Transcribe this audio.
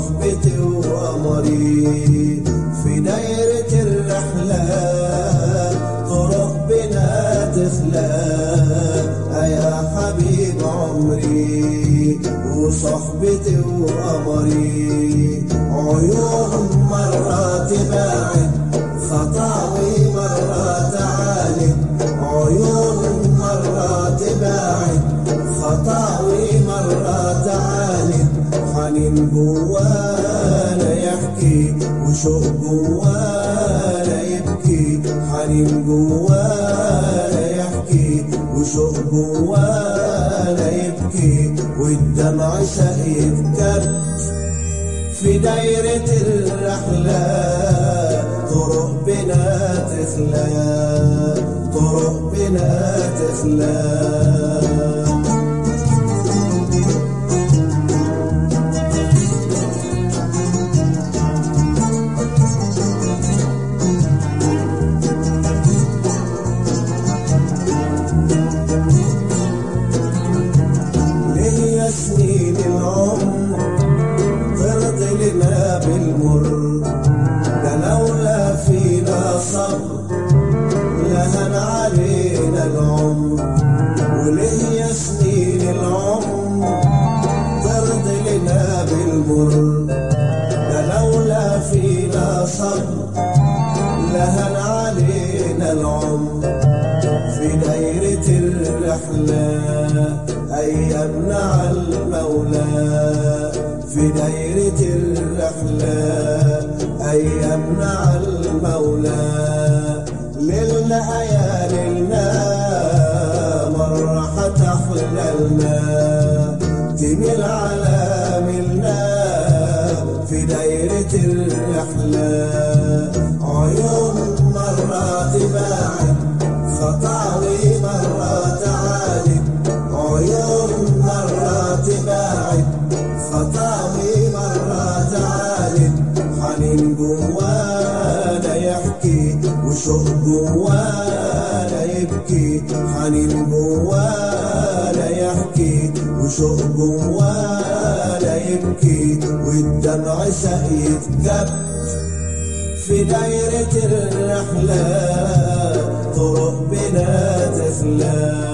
وصحبتي وقمري في دايرة الرحلة طرق بنا تخلى يا حبيب عمري وصحبتي وقمري عيون مرة تباعد خطاوي مرة تعاند عيون مرة تباعد خطاوي مرة تعاند حنين جوانا يحكي وشوق جوانا يبكي حنين جوانا يحكي وشوق جوانا يبكي والدمع شقيق كب في دايرة الرحلة طرق بنا تخلى طرق بنا تخلى سنين العمر ترضي لنا بالمر ده لولا فينا صبر لهن علينا العمر وليه سنين العمر ترضي لنا بالمر ده لولا فينا صبر لهن علينا العمر في دايرة الرحلة أيامنا على المولى في دايرة الرحلة أيامنا على المولى ليلنا يا ليلنا مرة حتحللنا تميل على ملنا في دايرة الرحلة عيون مرة تباعد خطاوي مرة تعاند عيون مرة تباعد خطاوي مرة تعاند حنين جوانا يحكي وشوق جوانا يبكي حنين جوانا يحكي وشوق جوانا يبكي والدمع شقيق كب في دايرة الرحلة طرق بنا تخلى